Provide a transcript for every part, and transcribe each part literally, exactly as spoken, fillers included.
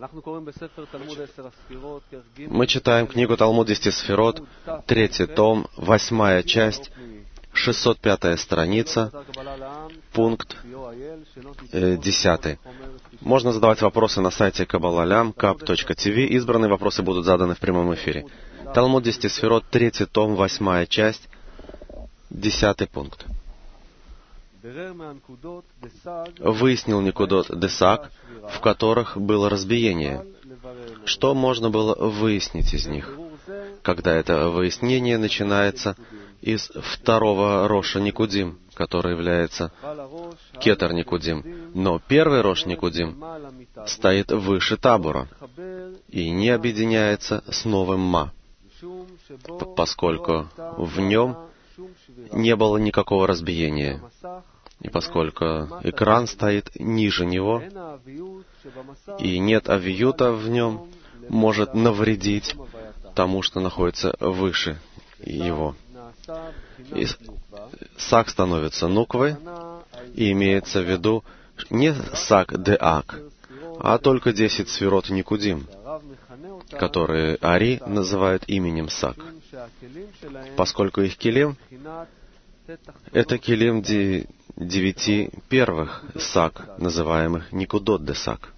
Мы читаем книгу Талмуд десяти сферот, третий том, восьмая часть, шестьсот пятая страница, пункт э, десятый. Можно задавать вопросы на сайте каббала кап точка ти ви. Избранные вопросы будут заданы в прямом эфире. Талмуд десяти сферот, третий том, восьмая часть, десятый пункт. Выяснил Никудот Десаг, в которых было разбиение. Что можно было выяснить из них, когда это выяснение начинается из второго Роша Никудим, который является Кетер Никудим. Но первый Рош Никудим стоит выше Табура и не объединяется с новым Ма, поскольку в нем не было никакого разбиения. И поскольку экран стоит ниже него, и нет авиюта в нем, может навредить тому, что находится выше его. И сак становится нуквой, и имеется в виду не сак де ак, а только десять сферот Никудим, которые Ари называют именем сак, поскольку их килим — это килим ди, девяти первых сак, называемых Никудот Десаг.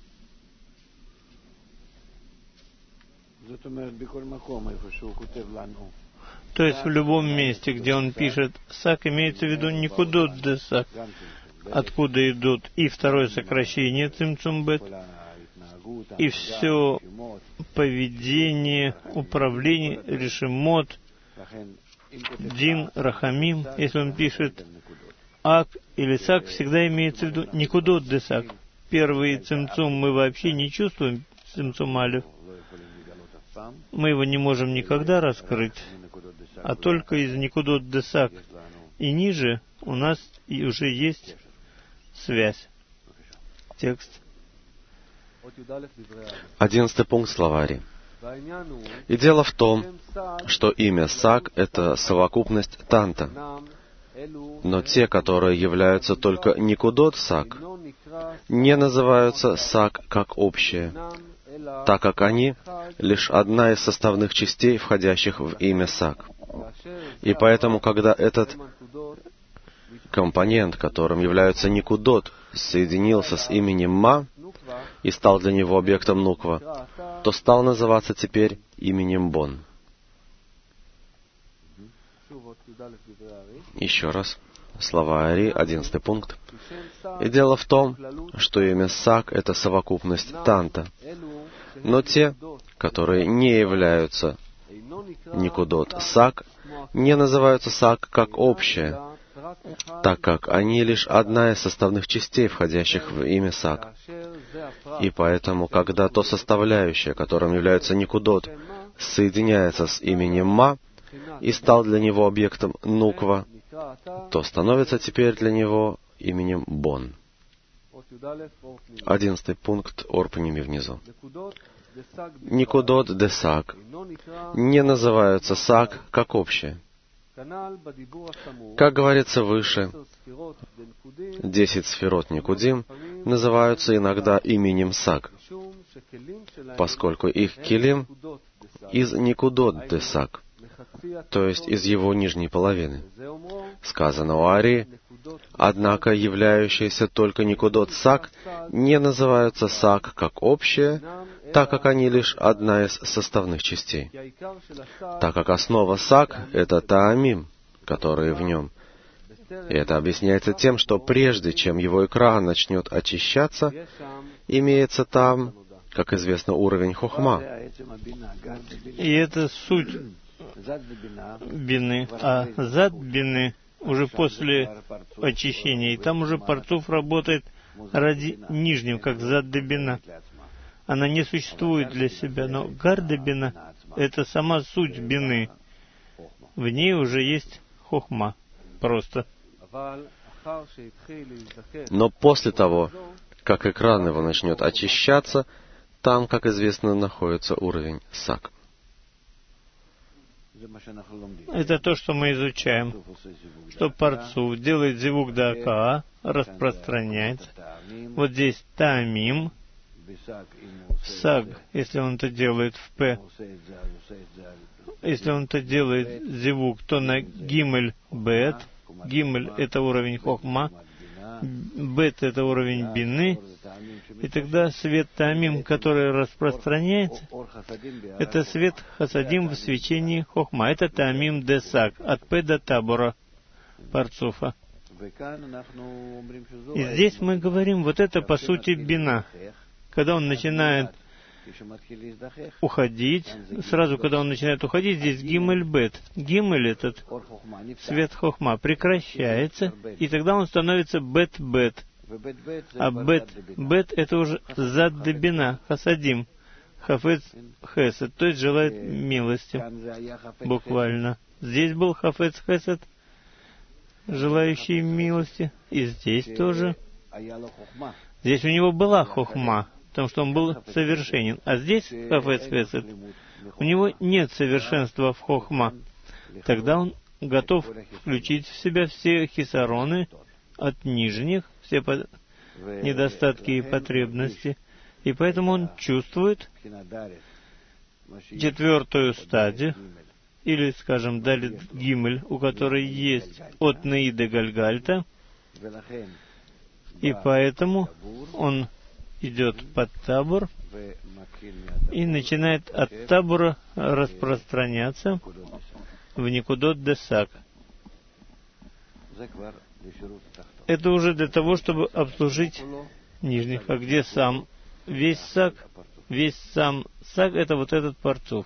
То есть в любом месте, где он пишет сак, имеется в виду Никудот Десаг, откуда идут и второе сокращение цимцумбет, и все поведение, управление, решимот, дин, рахамим. Если он пишет ак или сак, всегда имеется в виду Никудот Десаг. Первый цимцум мы вообще не чувствуем, цимцум алиф. Мы его не можем никогда раскрыть, а только из Никудот Десаг. И ниже у нас и уже есть связь. Текст. Одиннадцатый пункт словари. И дело в том, что имя Сак — это совокупность Танта. Но те, которые являются только Никудот Сак, не называются Сак как общее, так как они — лишь одна из составных частей, входящих в имя Сак. И поэтому, когда этот компонент, которым является Никудот, соединился с именем Ма и стал для него объектом Нуква, то стал называться теперь именем Бон. Еще раз. Слова Ари, одиннадцатый пункт. И дело в том, что имя Сак — это совокупность Танта. Но те, которые не являются Никудот Сак, не называются Сак как общее, так как они лишь одна из составных частей, входящих в имя Сак. И поэтому, когда то составляющее, которым является Никудот, соединяется с именем Ма и стал для него объектом Нуква, то становится теперь для него именем Бон. Одиннадцатый пункт Орпаними внизу. Никудот Десаг не называются Сак как общее. Как говорится выше, десять сферот Никудим называются иногда именем Сак, поскольку их килим из Никудот Десаг, то есть из его нижней половины. Сказано у Ари, однако являющиеся только Никудот Сак не называются Сак как общее, так как они лишь одна из составных частей. Так как основа Сак — это Таамим, которые в нем. И это объясняется тем, что прежде чем его экран начнет очищаться, имеется там, как известно, уровень Хохма. И это суть бины. А зад бины уже после очищения. И там уже Парцуф работает ради нижнего, как зад бина. Она не существует для себя, но гарда бина — это сама суть бины. В ней уже есть хохма. Просто. Но после того, как экран его начнет очищаться, там, как известно, находится уровень Сак. Это то, что мы изучаем. Что Парцуф делает зивук да акаа, распространяется. Вот здесь Таамим, в саг, если он это делает в п. Если он это делает зивук, то на гимель бет. Гимель — это уровень хохма, бет — это уровень бины. И тогда свет тамим, который распространяется, это свет хасадим в свечении хохма. Это тамим де саг, от п до табора парцуфа. И здесь мы говорим, вот это по сути бина. Когда он начинает уходить, сразу когда он начинает уходить, здесь гимель бет. Гимель, этот свет хохма, прекращается, и тогда он становится бет-бет. А бет-бет — это уже зад де бина, хасадим, хафец хесед, то есть желает милости, буквально. Здесь был хафец хесед, желающий милости, и здесь тоже. Здесь у него была хохма, потому что он был совершенен. А здесь, хафец хесед, у него нет совершенства в хохма. Тогда он готов включить в себя все хисароны от нижних, все по- недостатки и потребности. И поэтому он чувствует четвертую стадию, или, скажем, далит гимель, у которой есть от Неи до Гальгальта, и поэтому он идет под табор и начинает от табора распространяться в Никудот де Саг. Это уже для того, чтобы обслужить нижних. А где сам весь Саг? Весь сам Саг — это вот этот парцуф.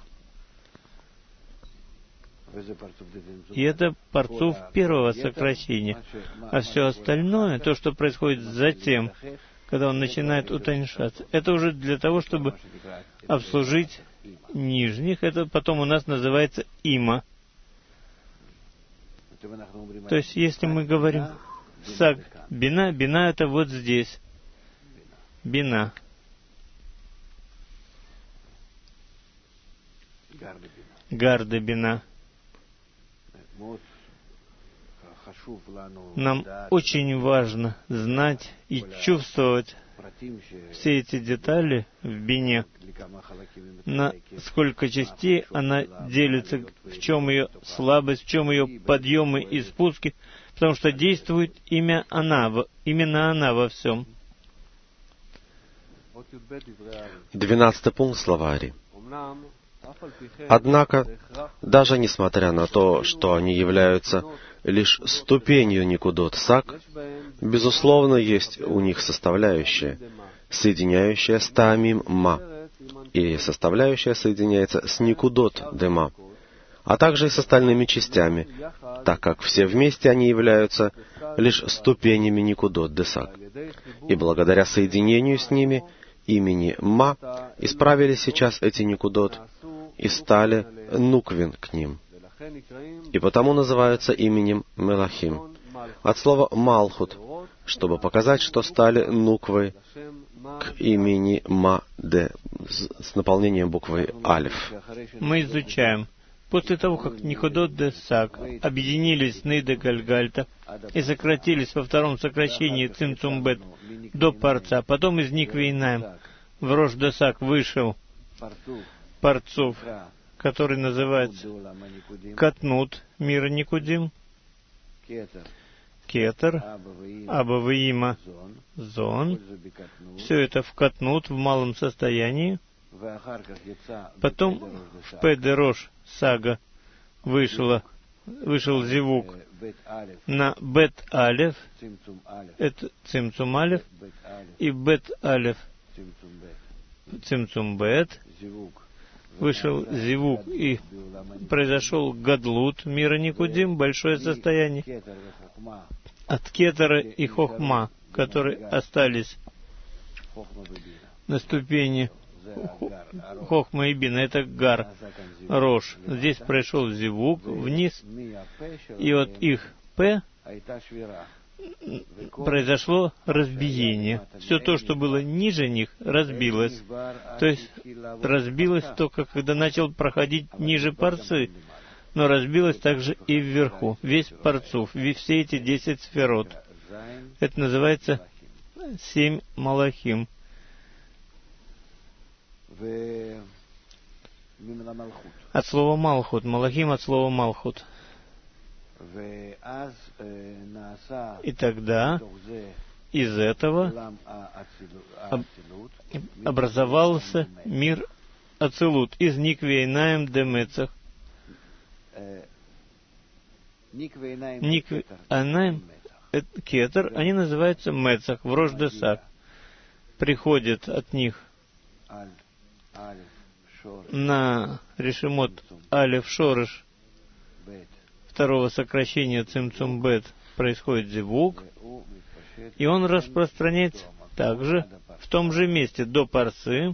И это парцуф первого сокращения. А все остальное, то, что происходит затем, когда он начинает утоньшаться, это уже для того, чтобы обслужить нижних. Это потом у нас называется има. То есть, если мы говорим саг бина, бина — это вот здесь. Бина. Гарда бина. Нам очень важно знать и чувствовать все эти детали в бине, на сколько частей она делится, в чем ее слабость, в чем ее подъемы и спуски, потому что действует имя она, именно она во всем. Двенадцатый пункт словари. Однако, даже несмотря на то, что они являются лишь ступенью Никудот Саг, безусловно, есть у них составляющая, соединяющая с Таамим Ма, и составляющая соединяется с Никудот Дема, а также и с остальными частями, так как все вместе они являются лишь ступенями Никудот де Саг. И благодаря соединению с ними, имени Ма, исправили сейчас эти Никудот и стали нуквин к ним. И потому называются именем Мелахим, от слова Малхут, чтобы показать, что стали нуквой к имени Ма де, с наполнением буквы Алиф. Мы изучаем. После того, как Никудот де Саг объединились с Ней де Гальгальта и сократились во втором сокращении Цимцумбет до Парца, потом из Никвы Инаим в Рош де Саг вышел Парцуф, который называется Катнут, мир Никудим, Кетер, Абавиима, Зон. Все это в Катнут, в малом состоянии. Потом в Педерош Сага вышла, вышел зивук на Бет Алеф, это Цимцум Алеф, и Бет Алеф Цимцум Бет, вышел зивук, и произошел гадлут, мира Никудим, большое состояние, от кетера и хохма, которые остались на ступени хохма и бина, это гар, рош. Здесь пришел зивук вниз, и от их п произошло разбиение. Все то, что было ниже них, разбилось. То есть разбилось только, когда начал проходить ниже парцы, но разбилось также и вверху. Весь парцуф, все эти десять сферот. Это называется семь малахим. От слова «малхут». Малахим от слова «малхут». И тогда из этого об, образовался мир Ацилут из Никвейнаем Демецах. Никвейнаем Кетер, они называются Мецах, в Рош-Десак. Приходит от них на решемот Алеф Шореш второго сокращения Цимцум Бет происходит зивук, и он распространяется также в том же месте до Парсы.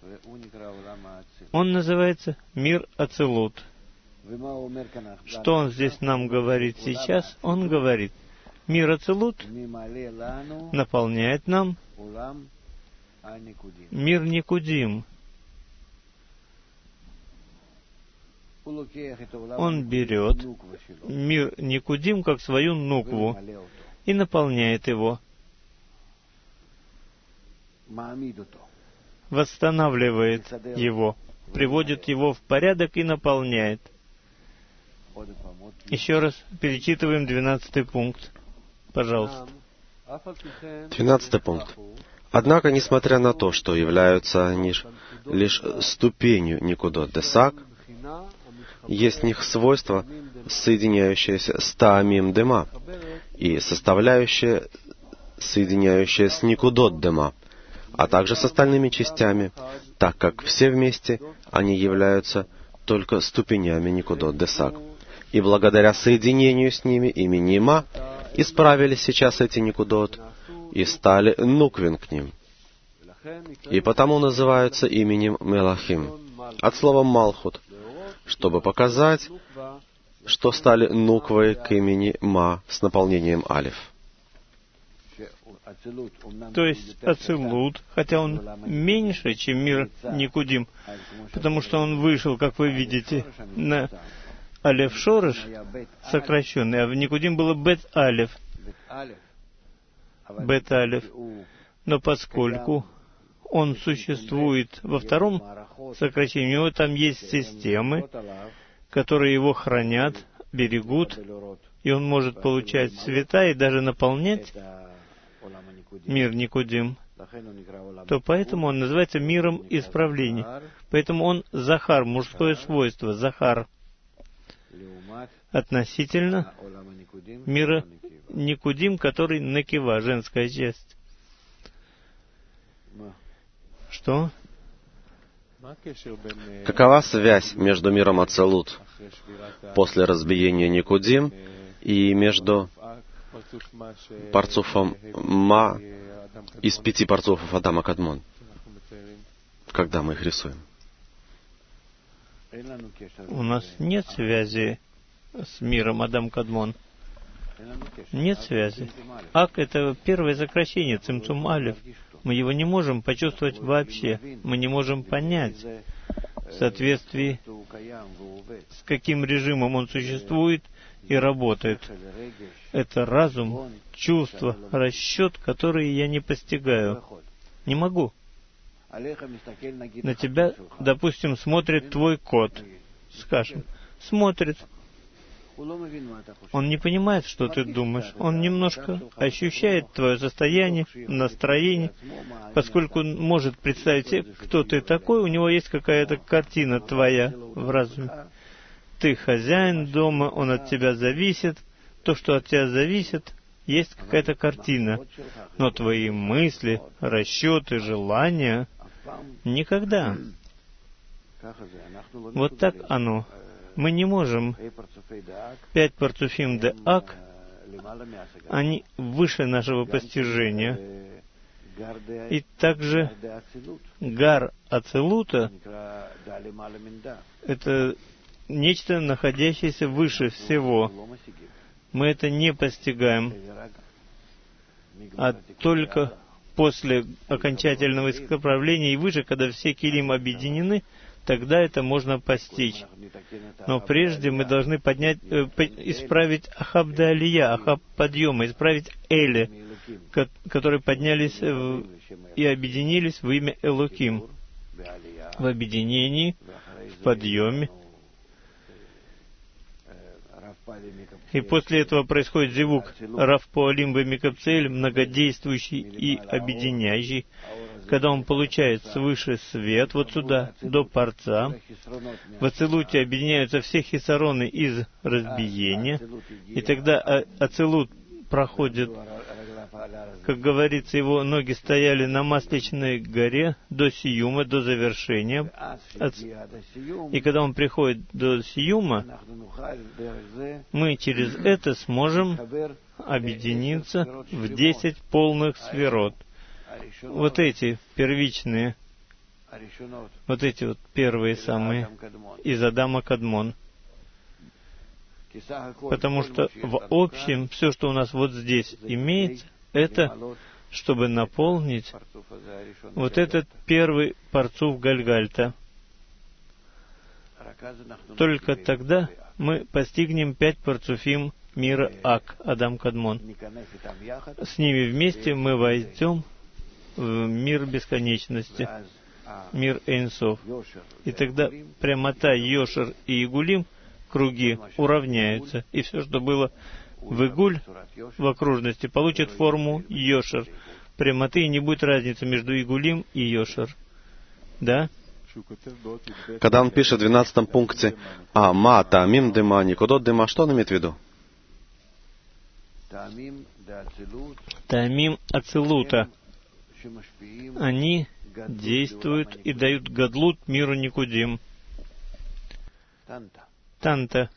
Он называется мир Ацилут. Что он здесь нам говорит сейчас? Он говорит, мир Ацилут наполняет нам мир Никудим. Он берет мир Никудим как свою нукву и наполняет его, восстанавливает его, приводит его в порядок и наполняет. Еще раз перечитываем двенадцатый пункт. Пожалуйста. Двенадцатый пункт. Однако, несмотря на то, что являются они лишь ступенью Никудот Десак, есть в них свойства, соединяющиеся с Таамим Дема и составляющие, соединяющие с Никудот Дема, а также с остальными частями, так как все вместе они являются только ступенями Никудот Десак. И благодаря соединению с ними имени Ма исправились сейчас эти Никудот и стали нуквин к ним. И потому называются именем Мелахим, от слова Малхут, чтобы показать, что стали нуквой к имени Ма с наполнением Алиф. То есть Ацилут, хотя он меньше, чем мир Никудим, потому что он вышел, как вы видите, на Алеф Шореш, сокращенный, а в Никудим было Бет Алеф. Бет Алеф. Но поскольку он существует во втором сокращении, у него там есть системы, которые его хранят, берегут, и он может получать цвета и даже наполнять мир Никудим, то поэтому он называется миром исправлений. Поэтому он Захар, мужское свойство, Захар, относительно мира Никудим, который Накива, женская часть. Что? Какова связь между миром Ацилут после разбиения Никудим и между парцуфом Ма из пяти парцуфов Адама Кадмон, когда мы их рисуем? У нас нет связи с миром Адам Кадмон. Нет связи. Ак — это первое сокращение, Цимцум Алиф. Мы его не можем почувствовать вообще. Мы не можем понять, в соответствии с каким режимом он существует и работает. Это разум, чувство, расчет, которые я не постигаю. Не могу. На тебя, допустим, смотрит твой кот, скажем, смотрит. Он не понимает, что ты думаешь. Он немножко ощущает твое состояние, настроение, поскольку он может представить себе, кто ты такой, у него есть какая-то картина твоя в разуме. Ты хозяин дома, он от тебя зависит. То, что от тебя зависит, есть какая-то картина. Но твои мысли, расчеты, желания никогда. Вот так оно. Мы не можем. Пять парцуфим де Ак, они выше нашего постижения. И также Гар Ацилута — это нечто, находящееся выше всего. Мы это не постигаем. А только после окончательного исправления и выше, когда все килим объединены, тогда это можно постичь. Но прежде мы должны поднять, э, исправить Ахаб де Алия, Ахаб подъема, исправить Эли, ко- которые поднялись в, и объединились во имя Элоким. в объединении, в подъеме. И после этого происходит зивук Рав Поалим Бемикапцель, многодействующий и объединяющий, когда он получает свыше свет, вот сюда, до парца. В Ацилуте объединяются все хисароны из разбиения, и тогда Ацилут проходит, как говорится, его ноги стояли на Масличной горе до Сиюма, до завершения. И когда он приходит до Сиюма, мы через это сможем объединиться в десять полных сферот. Вот эти первичные, вот эти вот первые самые, из Адама Кадмон. Потому что в общем, все, что у нас вот здесь имеется, это, чтобы наполнить вот этот первый парцуф Гальгальта. Только тогда мы постигнем пять парцуфим мира Ак, Адам Кадмон. С ними вместе мы войдем в мир бесконечности, мир Эйнсов. И тогда прямота, Йошер и Игулим, круги, уравняются, и все, что было в Игуль, в окружности, получит форму Йошер. Прямоты, и не будет разницы между Игулим и Йошер. Да? Когда он пишет в двенадцатом пункте «А, ма, таамим, дема, никудот, дема», что он имеет в виду? Таамим Ацилута. Они действуют и дают гадлут миру Никудим. Танта.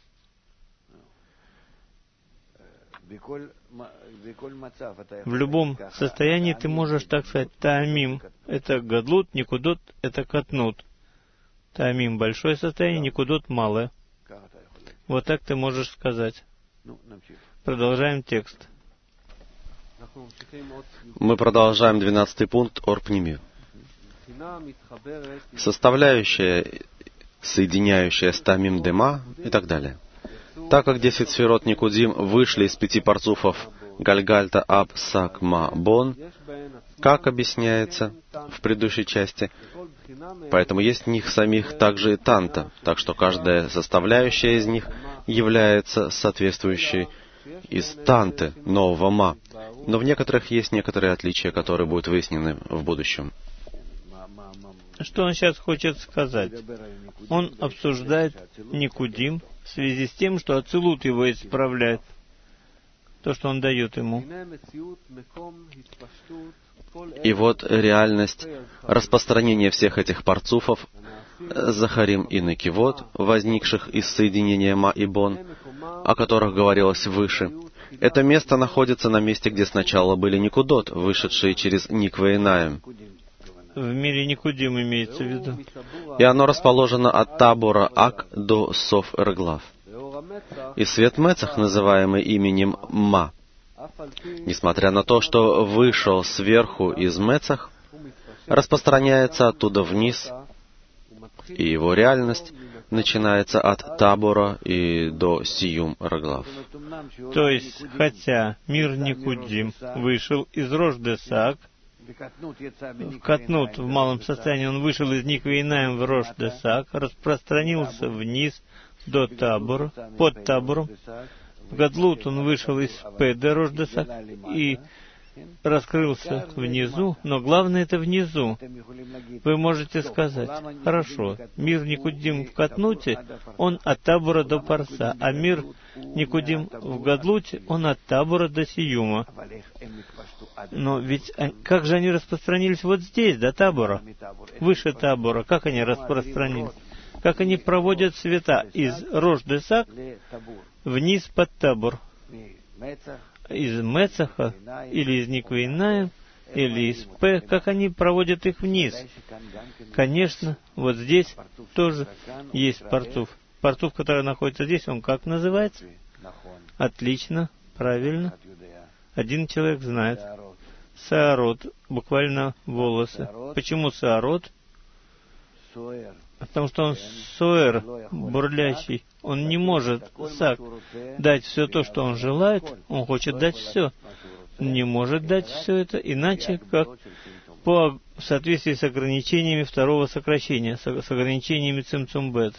В любом состоянии ты можешь так сказать таамим. Это гадлут, никудот, это катнут. Таамим — большое состояние, никудот — малое. Вот так ты можешь сказать. Продолжаем текст. Мы продолжаем двенадцатый пункт Орпними. Составляющая, соединяющая с Тамим Дема и так далее. Так как десять сферот Никудим вышли из пяти парцуфов Гальгальта, Аб, Сак, Ма, Бон, как объясняется в предыдущей части, поэтому есть в них самих также и Танта, так что каждая составляющая из них является соответствующей из Танты, нового Ма. Но в некоторых есть некоторые отличия, которые будут выяснены в будущем. Что он сейчас хочет сказать? Он обсуждает Никудим в связи с тем, что Ацилут его исправляет, то, что он дает ему. И вот реальность распространения всех этих парцуфов, Захарим и Некивот, возникших из соединения Ма и Бон, о которых говорилось выше, это место находится на месте, где сначала были Никудот, вышедшие через Никве и Наем. В мире Никудим имеется в виду. И оно расположено от Табора Ак до Соф Эрглав. И свет Мецах, называемый именем Ма, несмотря на то, что вышел сверху из Мецах, распространяется оттуда вниз, и его реальность начинается от Табора и до Сиюм Эрглав. То есть, хотя мир Никудим вышел из Рош-де-Сак, в Катнут, в малом состоянии, он вышел из Никвейнаем в Рош-де-Сак, распространился вниз до Табора, под Табором. В Гадлут он вышел из Педе Рош-де-Сак и раскрылся внизу, но главное это внизу. Вы можете сказать, хорошо, мир Никудим в Катнуте, он от Табора до Парса, а мир Никудим в Гадлуте, он от Табора до Сиюма. Но ведь как же они распространились вот здесь, до Табора, выше Табора, как они распространились? Как они проводят света из Рош-де-Сак вниз под Табор? Из Мецаха, или из Никвейнаем, или из П, как они проводят их вниз? Конечно, вот здесь тоже есть парцуф. Парцуф, который находится здесь, он как называется? Отлично, правильно. Один человек знает. Саарот, буквально волосы. Почему Саарот? Потому что он соэр, бурлящий. Он не может, сак, дать все то, что он желает. Он хочет дать все. Не может дать все это, иначе как по, в соответствии с ограничениями второго сокращения, с, с ограничениями цимцум бет.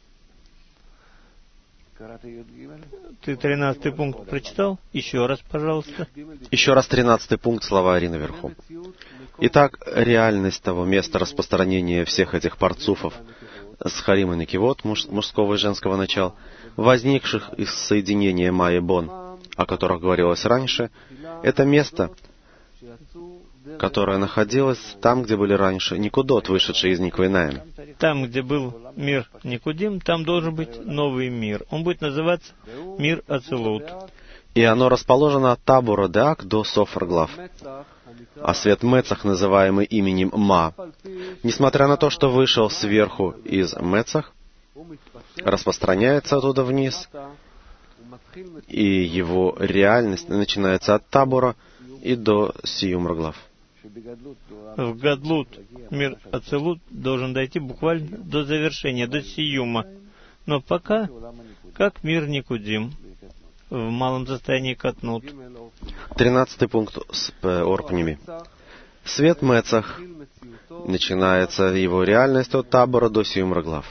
Ты тринадцатый пункт прочитал? Еще раз, пожалуйста. Еще раз тринадцатый пункт, слова Ари наверху. Итак, реальность того места распространения всех этих парцуфов с харим и некивот, муж, мужского и женского начала, возникших из соединения ма и бон, о которых говорилось раньше, это место, которое находилось там, где были раньше никудот, вышедшие из Никвейнаем. Там, где был мир Никудим, там должен быть новый мир. Он будет называться мир Ацилут. И оно расположено от Табура Деак до Софар-Глав. А свет Мецах, называемый именем Ма, несмотря на то, что вышел сверху из Мецах, распространяется оттуда вниз, и его реальность начинается от Табура и до Сиюмра-Глав. В Гадлут мир Ацилут должен дойти буквально до завершения, до Сиюма. Но пока, как мир Никудим, в малом состоянии Катнут. Тринадцатый пункт с Орпнями. Свет Мецах начинается его реальность от Табора до Сиюмра-Глав.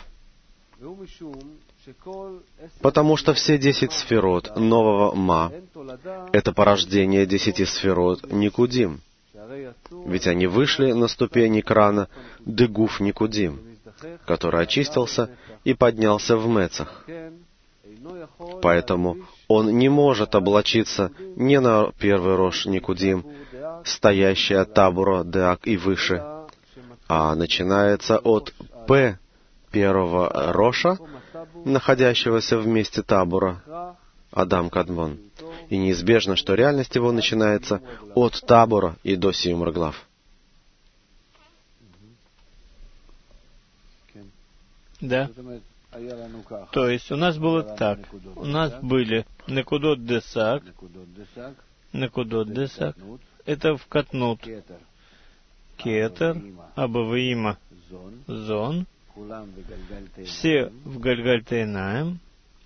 Потому что все десять сферот нового Ма — это порождение десяти сферот Никудим. Ведь они вышли на ступень экрана Дегуф Никудим, который очистился и поднялся в Мецах. Поэтому он не может облачиться ни на первый рош Никудим, стоящий от Табура Деак и выше, а начинается от П первого роша, находящегося в месте Табура, Адам Кадмон. И неизбежно, что реальность его начинается от Табура и до Сиюмра-Глав. Да. То есть у нас было так. У нас были Некудот Десак, Некудот Десак, это в Катнут, Кетер, Абаваима, Зон, все в Гальгальтейнаем.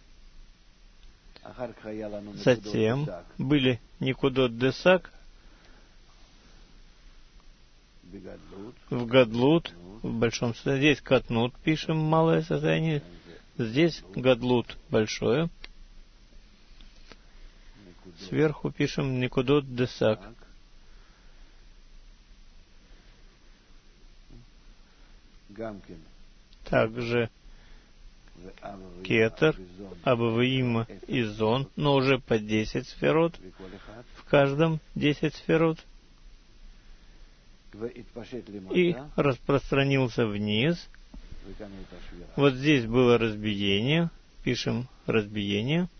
Затем были Никудот Десак в Гадлут, в большом состоянии. Здесь Катнут пишем, малое состояние. Здесь Гадлут большое. Сверху пишем Никудот Десак. Также Кетер, Абаваима и Зон, но уже по десять сферот, в каждом десять сферот, и распространился вниз. Вот здесь было разбиение, пишем разбиение.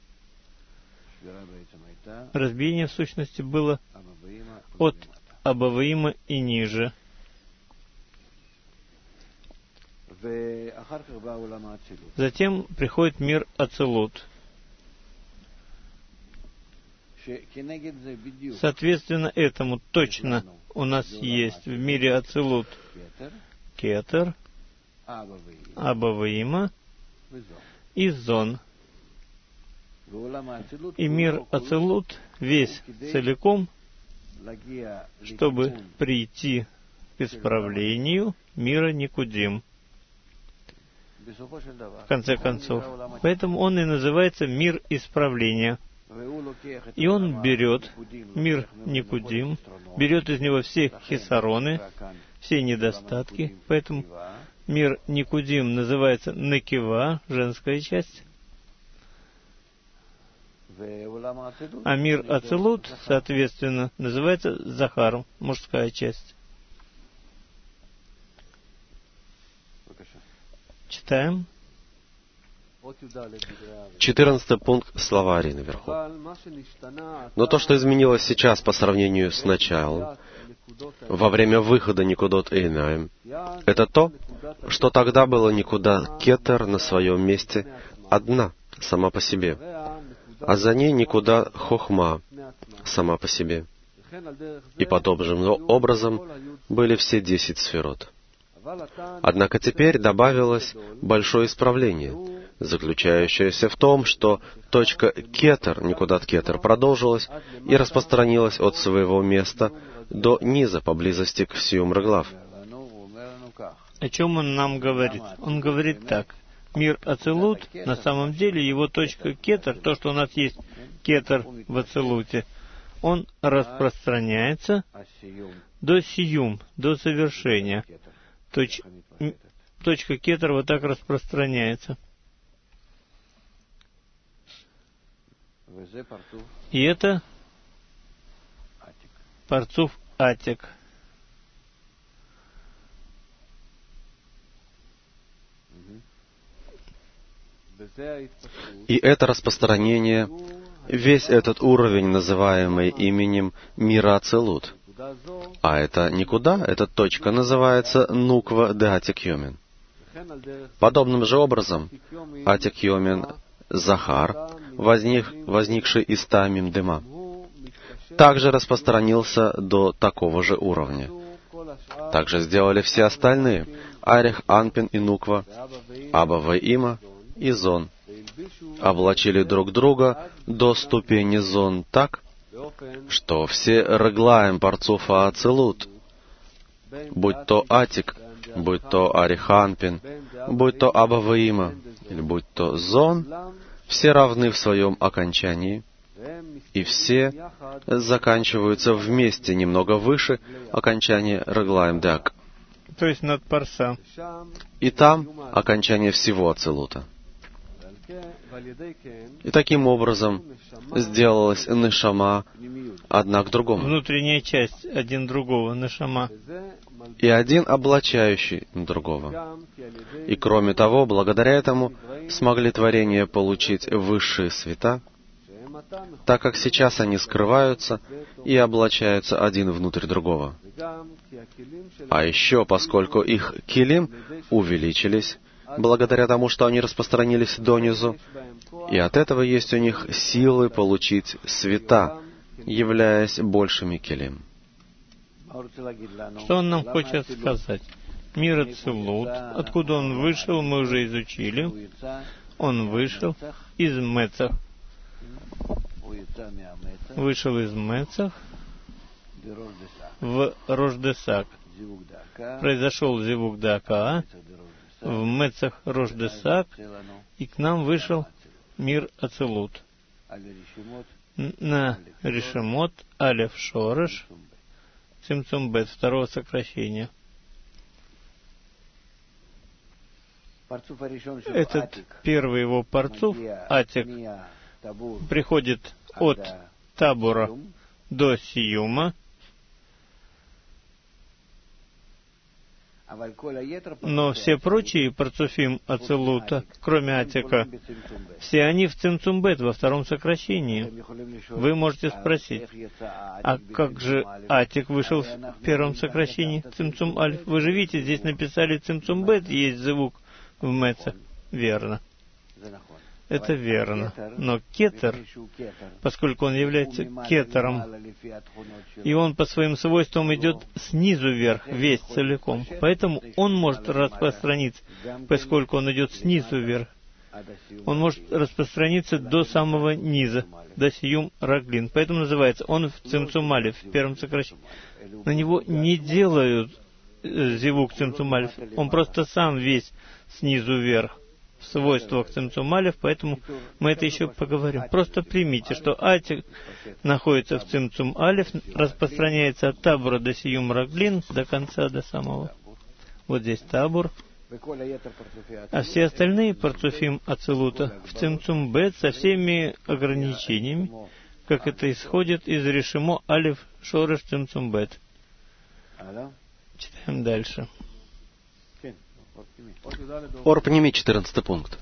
Разбиение в сущности было от Абаваима и ниже. Затем приходит мир Ацилут. Соответственно этому точно у нас есть в мире Ацилут Кетер, Абаваима и Зон. И мир Ацилут весь целиком, чтобы прийти к исправлению мира Никудим. В конце концов. Поэтому он и называется мир исправления. И он берет мир Никудим, берет из него все хисароны, все недостатки. Поэтому мир Никудим называется Некива, женская часть. А мир Ацилут, соответственно, называется Захар, мужская часть. Читаем. Четырнадцатый пункт слова Ари наверху. Но то, что изменилось сейчас по сравнению с началом, во время выхода Никудот Эйнаем, это то, что тогда было Никуда Кетер на своем месте одна, сама по себе, а за ней Никуда Хохма, сама по себе. И подобным образом были все десять сферот. Однако теперь добавилось большое исправление, заключающееся в том, что точка Кетер, Никудат Кетер, продолжилась и распространилась от своего места до низа поблизости к Сиюм Реглав. О чем он нам говорит? Он говорит так. Мир Ацилут, на самом деле, его точка кетер, то, что у нас есть кетер в Ацилуте, он распространяется до сиюм, до завершения. Точ... Точка кетер вот так распространяется. И это парцуф Атик. И это распространение, весь этот уровень, называемый именем мира Ацилут. А это никуда, эта точка называется Нуква де Атик Йомин. Подобным же образом Атик Йомин Захар, возник, возникший из Тамим Дема, также распространился до такого же уровня. Также сделали все остальные — Арих, Анпин и Нуква, Аба Ваима и Зон. Облачили друг друга до ступени Зон так, что все реглаем парцуфа Ацилут, будь то Атик, будь то Арих Анпин, будь то Аба Ваима, или будь то Зон, все равны в своем окончании, и все заканчиваются вместе, немного выше окончания Реглаем Деак. То есть над Парса. И там окончание всего Ацилута. И таким образом сделалась нешама одна к другому. Внутренняя часть один другого, нешама. И один облачающий другого. И кроме того, благодаря этому смогли творения получить высшие света, так как сейчас они скрываются и облачаются один внутрь другого. А еще, поскольку их килим увеличились, благодаря тому, что они распространились донизу, и от этого есть у них силы получить света, являясь большими килим. Что он нам хочет сказать? Мир Ацилут, откуда он вышел, мы уже изучили. Он вышел из Мецах. Вышел из Мецах в Рождесак. Произошел Зивук Дака в Мецах Рождесак, и к нам вышел мир Ацилут. На Ришемот Алеф Шореш Цимцум Бет, второго сокращения. Этот первый его парцуф, Атик, приходит от Табура до Сиюма, но все прочие парцуфим Ацилута, кроме Атика, все они в Цимцумбет, во втором сокращении. Вы можете спросить, а как же Атик вышел в первом сокращении Цимцум Альф? Вы же видите, здесь написали Цимцумбет, есть звук в Мецах. Верно. Это верно. Но кетер, поскольку он является кетером, и он по своим свойствам идет снизу вверх, весь целиком, поэтому он может распространиться, поскольку он идет снизу вверх, он может распространиться до самого низа, до Сиюм Раглин. Поэтому называется он в Цимцум Алеф, в первом сокращении. На него не делают зивук Цимцум Алеф, он просто сам весь снизу вверх. В свойствах Цимцум Алеф, поэтому мы это еще поговорим. Просто примите, что Атик находится в Цимцум Алеф, распространяется от Табура до Сиюм Раглин, до конца, до самого. Вот здесь Табур. А все остальные парцуфим Ацилута в Цимцум Бет со всеми ограничениями, как это исходит из Решимо Алеф Шореш Цимцум Бет. Читаем дальше. Ор Пними, четырнадцатый пункт.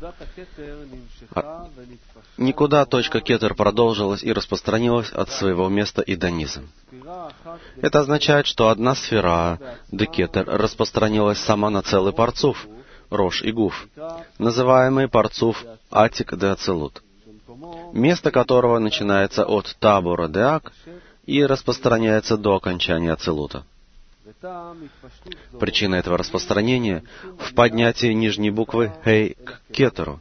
А, никуда точка кетер продолжилась и распространилась от своего места и до низа. Это означает, что одна сфера, де кетер, распространилась сама на целый парцуф, Рош и Гуф, называемый парцуф Атик де Ацилут, место которого начинается от Табура де Ак и распространяется до окончания Ацилута. Причина этого распространения в поднятии нижней буквы «хей» к кетеру,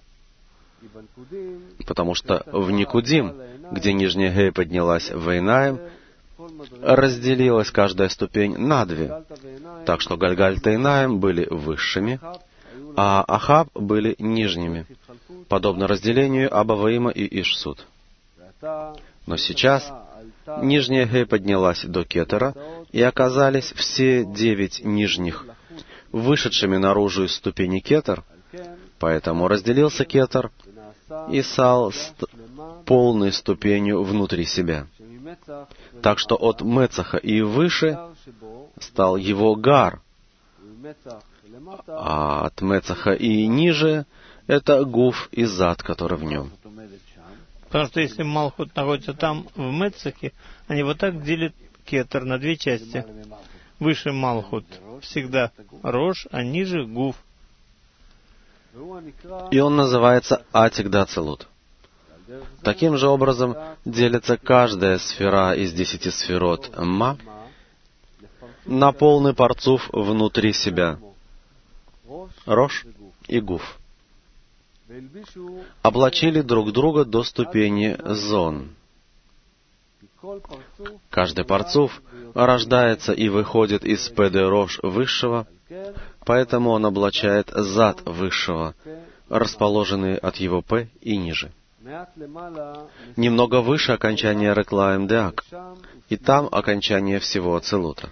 потому что в Никудим, где нижняя «хей» поднялась в «эйнаем», разделилась каждая ступень на две, так что Гальгальта и Наим были высшими, а Ахаб были нижними, подобно разделению Абаваима и Ишсуд. Но сейчас нижняя Гей поднялась до Кетера, и оказались все девять нижних, вышедшими наружу из ступени Кетер, поэтому разделился Кетер и стал ст- полной ступенью внутри себя. Так что от Мецаха и выше стал его Гар, а от Мецаха и ниже — это Гуф и Зад, который в нем. Потому что если Малхут находится там, в Мецахе, они вот так делят Кетер на две части. Выше Малхут всегда Рош, а ниже Гуф. И он называется Атик Дацелут. Таким же образом делится каждая сфера из десяти сферот Ма на полный парцуф внутри себя, Рош и Гуф. Облачили друг друга до ступени Зон. Каждый парцуф рождается и выходит из Педе Рош высшего, поэтому он облачает Зад высшего, расположенные от его П и ниже. Немного выше окончания Реклаем Деак, и там окончание всего Ацелута.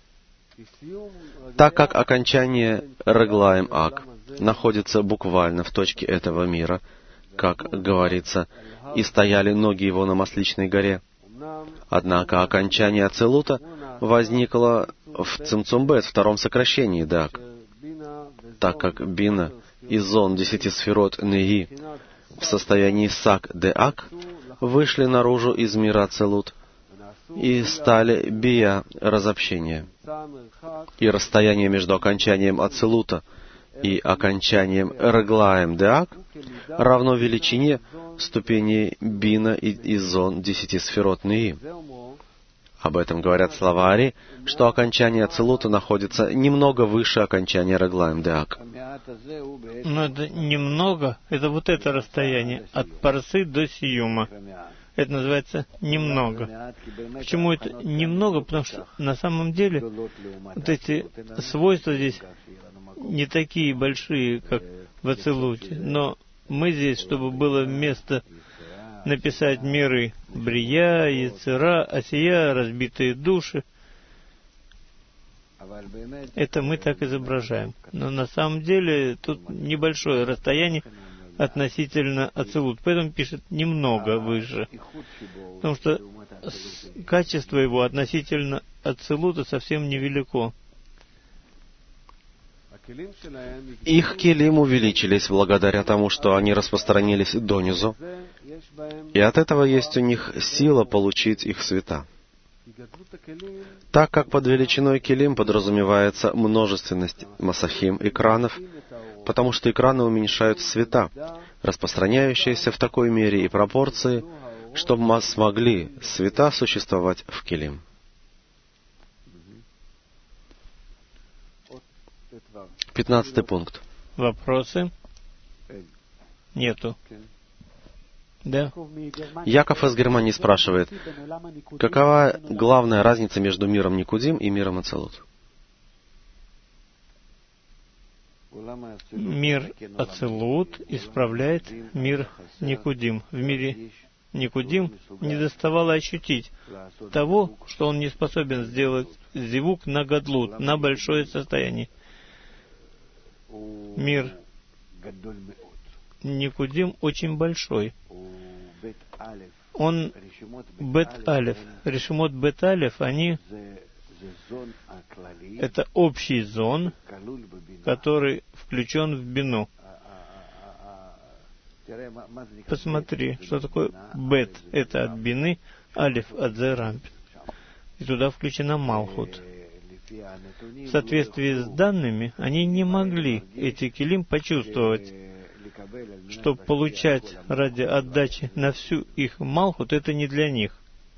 Так как окончание Реглаем Ак находится буквально в точке этого мира, как говорится, и стояли ноги его на Масличной горе, однако окончание Ацелута возникло в Цимцумбет, втором сокращении Деак, так как Бина и Зон десяти сферот Неги в состоянии Сак Деак вышли наружу из мира Ацелут и стали Бия разобщения. И расстояние между окончанием Ацелута и окончанием Реглаем Деак равно величине ступеней Бина и Зон десяти сферот Неги. Об этом говорят слова Ари, что окончание Ацелута находится немного выше окончания Реглаем Деак. Но это немного, это вот это расстояние, от Парсы до Сиюма. Это называется немного. Почему это немного? Потому что на самом деле вот эти свойства здесь не такие большие, как в Ацелуте. Но мы здесь, чтобы было место написать миры Брия, Ецера, Асия, разбитые души, это мы так изображаем. Но на самом деле тут небольшое расстояние относительно Ацелут. Поэтому пишет немного выше. Потому что качество его относительно Ацелута совсем невелико. Их килим увеличились благодаря тому, что они распространились донизу, и от этого есть у них сила получить их света. Так как под величиной килим подразумевается множественность масахим, экранов, потому что экраны уменьшают света, распространяющиеся в такой мере и пропорции, чтобы смогли света существовать в килим. Пятнадцатый пункт. Вопросы? Нету. Да. Яков из Германии спрашивает, какова главная разница между миром Никудим и миром Ацелут? Мир Ацелут исправляет мир Никудим. В мире Никудим не доставало ощутить того, что он не способен сделать зивук на гадлут, на большое состояние. Мир Никудим очень большой. Он Бет-Алеф, Решимот Бет-Алеф, они это общий зон, который включен в бину. Посмотри, что такое Бет, это от бины, Алеф от Зерампи. И туда включена Малхут. В соответствии с данными, они не могли эти килим почувствовать. Чтобы получать ради отдачи на всю их Малхут, это не для них.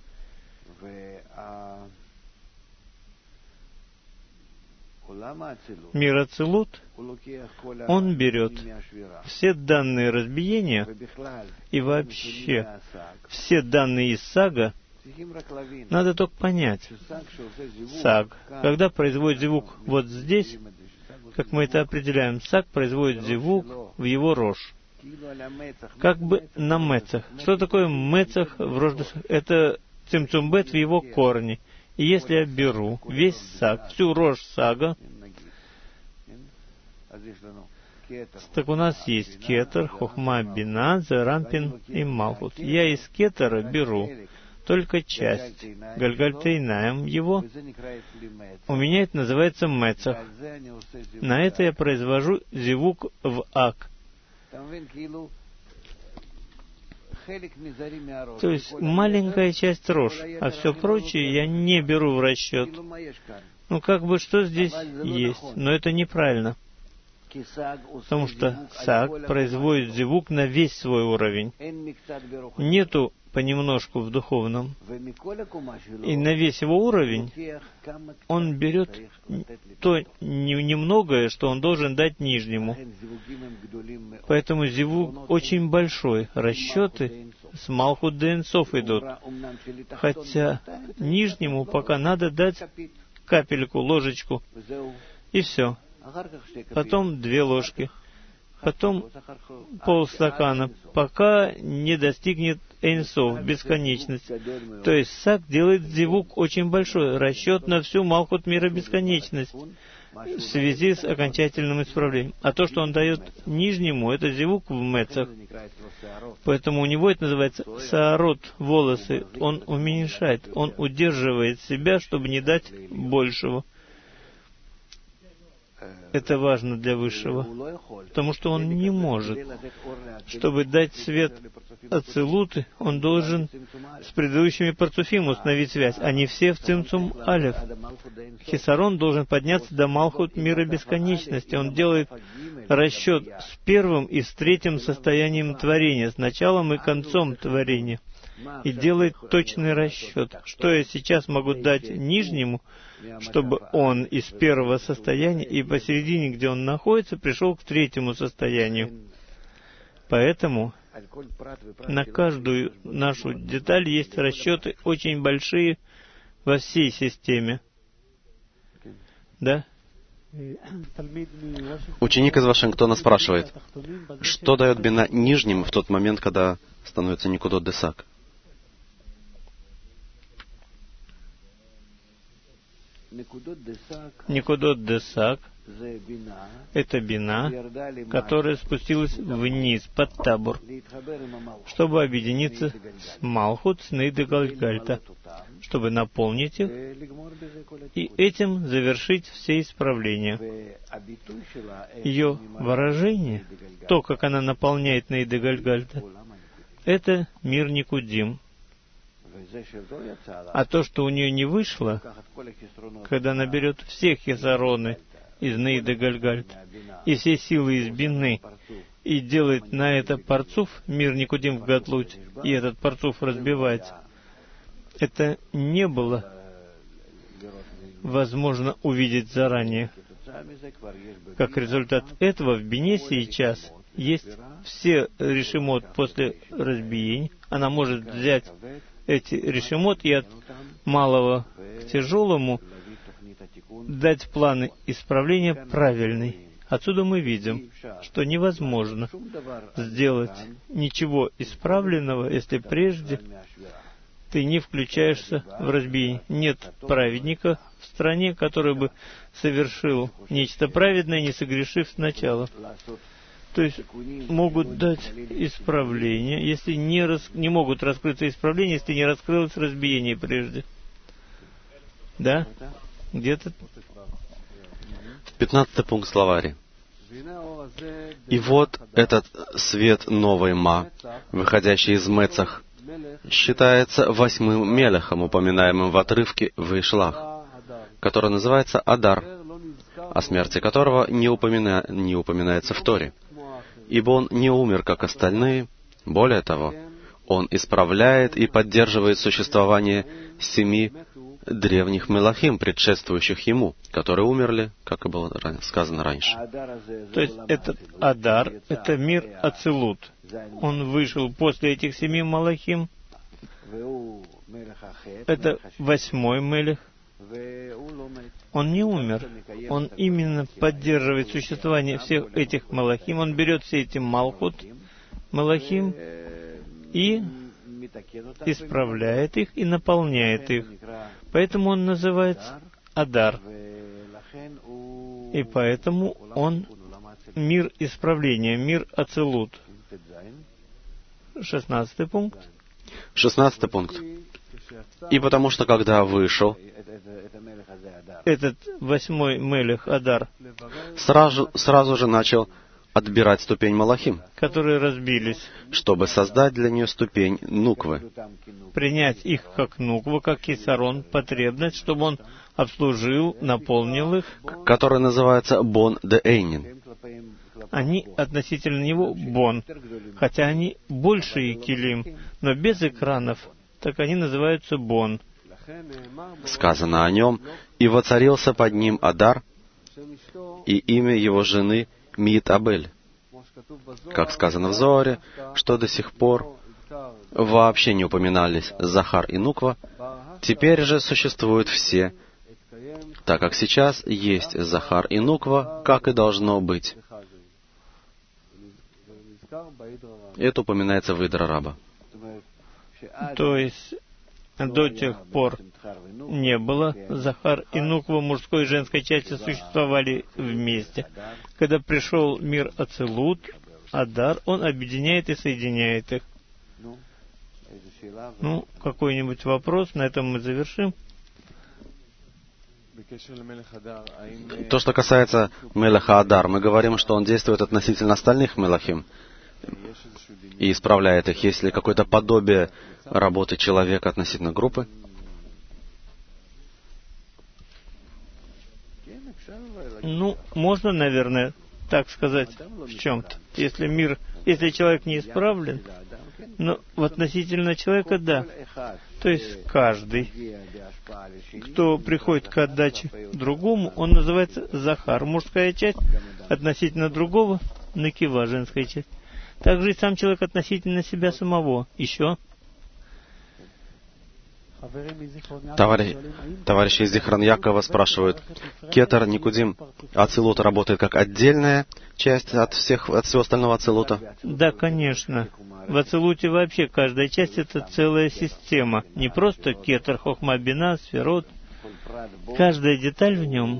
Мир Ацелут, он берет все данные разбиения и вообще все данные из сага Надо только понять. Саг, когда производит зивук вот здесь, как мы это определяем, саг производит зивук в его рож. Как бы на мецах. Что такое мецах в рож? Это цимцумбет в его корне. И если я беру весь саг, всю рожь сага, так у нас есть кетер, хохма, бина, зарампин и малхут. Я из кетера беру только часть, гальгальтейнаем его, у меня это называется мецах. На это я произвожу зивук в ак. То есть маленькая часть рож, а все прочее я не беру в расчет. Ну как бы что здесь есть, но это неправильно. Потому что саг производит зивук на весь свой уровень. Нету понемножку в духовном. И на весь его уровень он берет то немногое, что он должен дать нижнему. Поэтому зивук очень большой. Расчеты с Малхут де Энсоф идут. Хотя нижнему пока надо дать капельку, ложечку. И все. Потом две ложки. Потом полстакана, пока не достигнет Эйнсов, бесконечность. То есть саг делает зивук очень большой, расчет на всю Малхут мира бесконечность в связи с окончательным исправлением. А то, что он дает нижнему, это зивук в мецах. Поэтому у него это называется саарот, волосы. Он уменьшает, он удерживает себя, чтобы не дать большего. Это важно для Высшего, потому что он не может. Чтобы дать свет ацилуты, он должен с предыдущими парцуфим установить связь. Они все в цимцум алеф. Хисарон должен подняться до Малхут мира бесконечности. Он делает расчет с первым и с третьим состоянием творения, с началом и концом творения. И делает точный расчет, что я сейчас могу дать нижнему, чтобы он из первого состояния и посередине, где он находится, пришел к третьему состоянию. Поэтому на каждую нашу деталь есть расчеты очень большие во всей системе. Да? Ученик из Вашингтона спрашивает, что дает бина нижним в тот момент, когда становится никудот де саг? Никудот де саг — это бина, которая спустилась вниз, под табор, чтобы объединиться с Малхут, с Нейд и Гальгальта, чтобы наполнить их и этим завершить все исправления. Ее выражение, то, как она наполняет Нейд и Гальгальта, это мир Никудим. А то, что у нее не вышло, когда она берет все хисароны из Нейда Гальгальт и все силы из бины и делает на это парцуф, мир Никудим в Гатлуть, и этот парцуф разбивается, это не было возможно увидеть заранее. Как результат этого в бине сейчас есть все решимот после разбиения. Она может взять эти решимот и от малого к тяжелому дать планы исправления правильный. Отсюда мы видим, что невозможно сделать ничего исправленного, если прежде ты не включаешься в разбиение. Нет праведника в стране, который бы совершил нечто праведное, не согрешив сначала. То есть могут дать исправление, если не, рас... не могут раскрыться исправления, если не раскрылось разбиение прежде. Да? Где-то? Пятнадцатый пункт словари. И вот этот свет новой ма, выходящий из мецах, считается восьмым мелехом, упоминаемым в отрывке в Ишлах, который называется Адар, о смерти которого не, упомина... не упоминается в Торе. Ибо он не умер, как остальные. Более того, он исправляет и поддерживает существование семи древних мелахим, предшествующих ему, которые умерли, как и было сказано раньше. То есть этот Адар — это мир Ацилут. Он вышел после этих семи малахим Это восьмой мелех. Он не умер. Он именно поддерживает существование всех этих малахим. Он берет все эти малхут, малахим, и исправляет их и наполняет их. Поэтому он называется Адар. И поэтому он мир исправления, мир Ацилут. Шестнадцатый пункт. Шестнадцатый пункт. И потому что, когда вышел этот восьмой мелех Адар, сразу, сразу же начал отбирать ступень Малахим, которые разбились, чтобы создать для нее ступень Нуквы, принять их как Нукву, как Кисарон, потребность, чтобы он обслужил, наполнил их, который называется Бон де Эйнин. Они относительно него Бон, хотя они большие килим, но без экранов, так они называются Бон. Сказано о нем: «И воцарился под ним Адар, и имя его жены Миит-Абель». Как сказано в Зоаре, что до сих пор вообще не упоминались Захар и Нуква, теперь же существуют все, так как сейчас есть Захар и Нуква, как и должно быть. Это упоминается в Идра Раба. То есть до тех пор не было Захар и Нуква, мужской и женской части существовали вместе. Когда пришел мир Ацилут, Адар, он объединяет и соединяет их. Ну, какой-нибудь вопрос, на этом мы завершим. То, что касается Мелеха Адар, мы говорим, что он действует относительно остальных Мелахим и исправляет их. Есть ли какое-то подобие работы человека относительно группы? Ну, можно, наверное, так сказать в чем-то. Если мир, если человек не исправлен, но в относительно человека, да. То есть каждый, кто приходит к отдаче другому, он называется Захар, мужская часть, относительно другого — Накива, женская часть. Также и сам человек относительно себя самого. Еще. Товарищ, товарищи из Зихран Якова спрашивают: Кетар, Никудим, Ацилут работает как отдельная часть от всех, от всего остального Ацилута? Да, конечно. В Ацилуте вообще каждая часть — это целая система. Не просто Кетар, Хохма, Бина, Сферот. Каждая деталь в нем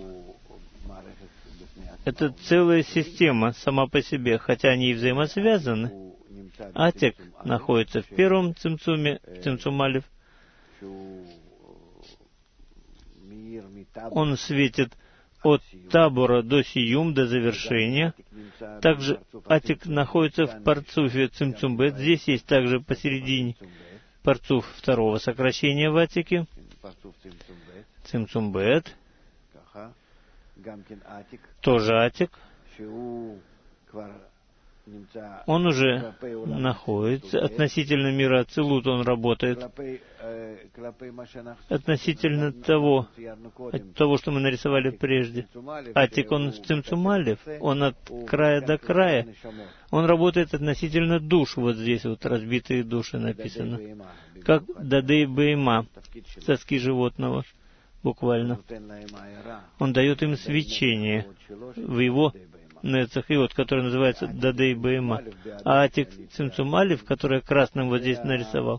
— это целая система сама по себе, хотя они и взаимосвязаны. Атик находится в первом цимцуме, цимцум алиф. Он светит от табора до сиюм, до завершения. Также Атик находится в парцуфе цимцумбет. Здесь есть также посередине парцуф второго сокращения в Атике. Цимцумбет. Тоже Атик. Он уже находится. Относительно мира Ацилут он работает. Относительно того, от того, что мы нарисовали прежде. Атик, он в Цимцум алиф, он от края до края. Он работает относительно душ. Вот здесь вот разбитые души написано. Как Дадей Бейма, соски животного, буквально. Он дает им свечение в его Нецах, и вот, который называется Дадей Бейма. А Атик Цимцум алиф, который красным вот здесь нарисовал.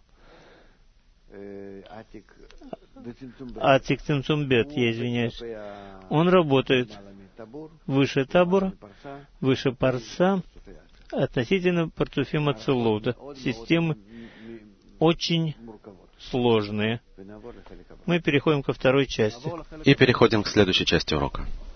Атик Цимцум бет, я извиняюсь. Он работает выше табора, выше парса, относительно Парцуфим Ацилута. Системы очень сложные. Мы переходим ко второй части. И переходим к следующей части урока.